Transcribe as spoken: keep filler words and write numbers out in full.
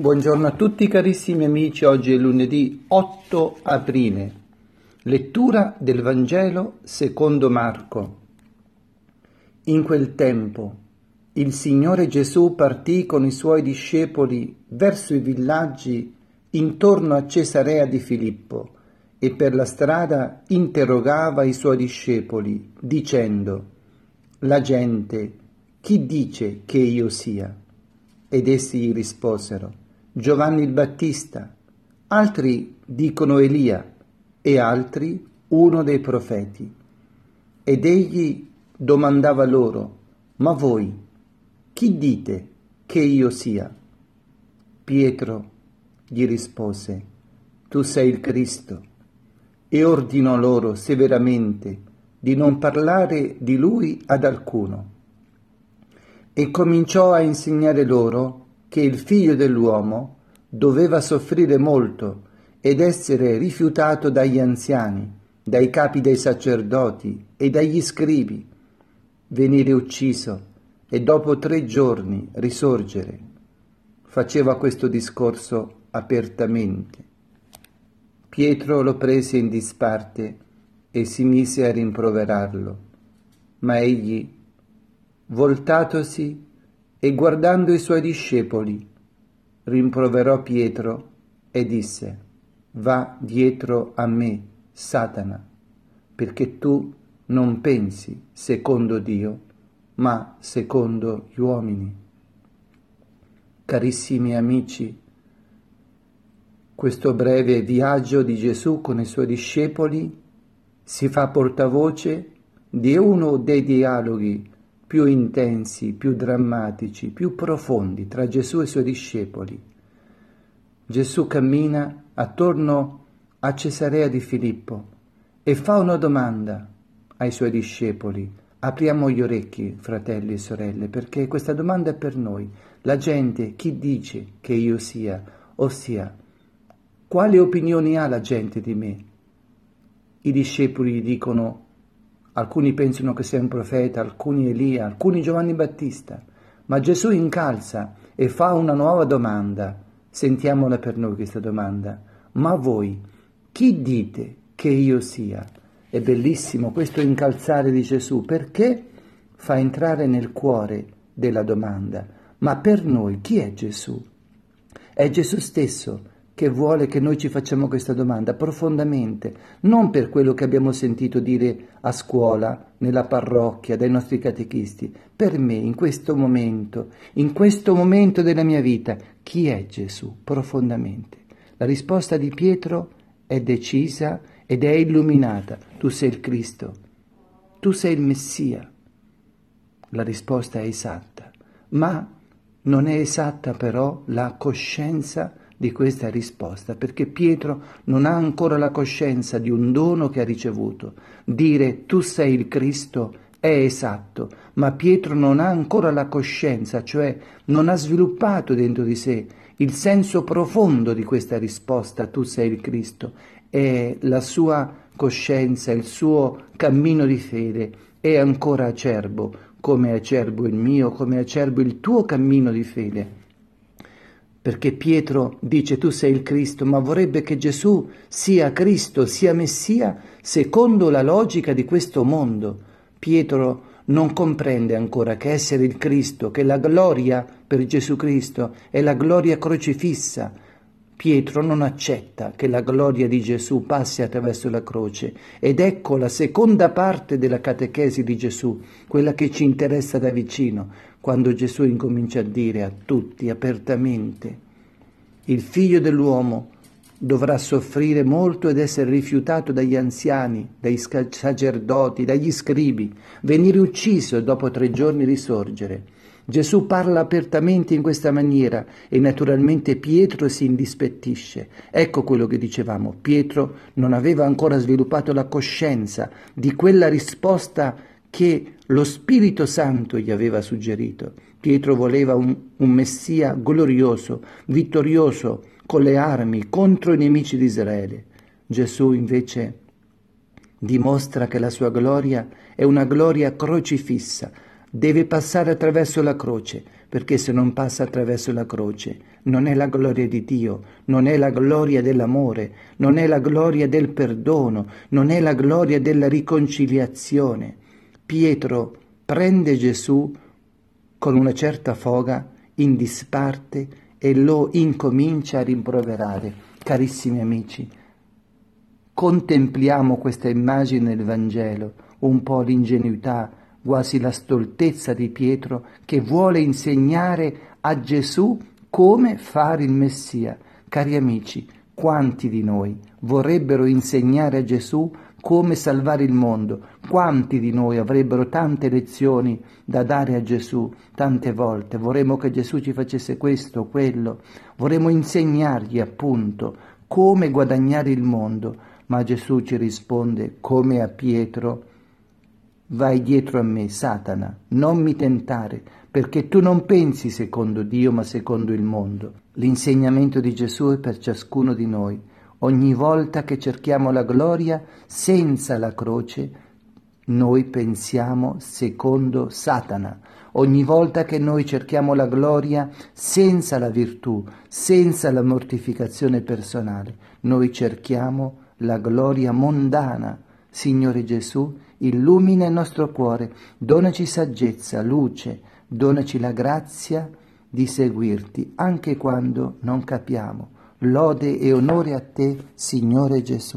Buongiorno a tutti carissimi amici, oggi è lunedì otto aprile, lettura del Vangelo secondo Marco. In quel tempo il Signore Gesù partì con i suoi discepoli verso i villaggi intorno a Cesarea di Filippo e per la strada interrogava i suoi discepoli dicendo: «La gente chi dice che io sia?» Ed essi gli risposero: «Giovanni il Battista, altri dicono Elia e altri uno dei profeti». Ed egli domandava loro: «Ma voi chi dite che io sia?» Pietro gli rispose: «Tu sei il Cristo». E ordinò loro severamente di non parlare di lui ad alcuno. E cominciò a insegnare loro che il Figlio dell'uomo doveva soffrire molto ed essere rifiutato dagli anziani, dai capi dei sacerdoti e dagli scribi, venire ucciso e dopo tre giorni risorgere. Faceva questo discorso apertamente. Pietro lo prese in disparte e si mise a rimproverarlo, ma egli, voltatosi e guardando i suoi discepoli, rimproverò Pietro e disse: «Va dietro a me, Satana, perché tu non pensi secondo Dio, ma secondo gli uomini». Carissimi amici, questo breve viaggio di Gesù con i suoi discepoli si fa portavoce di uno dei dialoghi più intensi, più drammatici, più profondi tra Gesù e i suoi discepoli. Gesù cammina attorno a Cesarea di Filippo e fa una domanda ai suoi discepoli. Apriamo gli orecchi, fratelli e sorelle, perché questa domanda è per noi. La gente chi dice che io sia? Ossia, quali opinioni ha la gente di me? I discepoli gli dicono: alcuni pensano che sia un profeta, alcuni Elia, alcuni Giovanni Battista. Ma Gesù incalza e fa una nuova domanda. Sentiamola per noi questa domanda. Ma voi, chi dite che io sia? È bellissimo questo incalzare di Gesù, perché fa entrare nel cuore della domanda. Ma per noi chi è Gesù? È Gesù stesso che vuole che noi ci facciamo questa domanda profondamente, non per quello che abbiamo sentito dire a scuola, nella parrocchia, dai nostri catechisti. Per me, in questo momento, in questo momento della mia vita, chi è Gesù profondamente? La risposta di Pietro è decisa ed è illuminata. Tu sei il Cristo, tu sei il Messia. La risposta è esatta, ma non è esatta però la coscienza di questa risposta, perché Pietro non ha ancora la coscienza di un dono che ha ricevuto. Dire tu sei il Cristo è esatto, ma Pietro non ha ancora la coscienza, cioè non ha sviluppato dentro di sé il senso profondo di questa risposta, tu sei il Cristo, e la sua coscienza, il suo cammino di fede è ancora acerbo, come è acerbo il mio, come è acerbo il tuo cammino di fede. Perché Pietro dice tu sei il Cristo, ma vorrebbe che Gesù sia Cristo, sia Messia, secondo la logica di questo mondo. Pietro non comprende ancora che essere il Cristo, che la gloria per Gesù Cristo è la gloria crocifissa. Pietro non accetta che la gloria di Gesù passi attraverso la croce, ed ecco la seconda parte della catechesi di Gesù, quella che ci interessa da vicino, quando Gesù incomincia a dire a tutti apertamente: il Figlio dell'uomo dovrà soffrire molto ed essere rifiutato dagli anziani, dai sacerdoti, dagli scribi, venire ucciso e dopo tre giorni risorgere. Gesù parla apertamente in questa maniera e naturalmente Pietro si indispettisce. Ecco quello che dicevamo, Pietro non aveva ancora sviluppato la coscienza di quella risposta che lo Spirito Santo gli aveva suggerito. Pietro voleva un, un Messia glorioso, vittorioso, con le armi contro i nemici di Israele. Gesù invece dimostra che la sua gloria è una gloria crocifissa, deve passare attraverso la croce, perché se non passa attraverso la croce non è la gloria di Dio, non è la gloria dell'amore, non è la gloria del perdono, non è la gloria della riconciliazione. Pietro prende Gesù con una certa foga in disparte e lo incomincia a rimproverare. Carissimi amici, contempliamo questa immagine del Vangelo, un po' l'ingenuità, quasi la stoltezza di Pietro che vuole insegnare a Gesù come fare il Messia. Cari amici, quanti di noi vorrebbero insegnare a Gesù come salvare il mondo? Quanti di noi avrebbero tante lezioni da dare a Gesù tante volte? Vorremmo che Gesù ci facesse questo, quello. Vorremmo insegnargli appunto come guadagnare il mondo. Ma Gesù ci risponde come a Pietro: vai dietro a me, Satana, non mi tentare, perché tu non pensi secondo Dio ma secondo il mondo. L'insegnamento di Gesù è per ciascuno di noi. Ogni volta che cerchiamo la gloria senza la croce, noi pensiamo secondo Satana. Ogni volta che noi cerchiamo la gloria senza la virtù, senza la mortificazione personale, noi cerchiamo la gloria mondana. Signore Gesù, illumina il nostro cuore, donaci saggezza, luce, donaci la grazia di seguirti anche quando non capiamo. Lode e onore a te, Signore Gesù.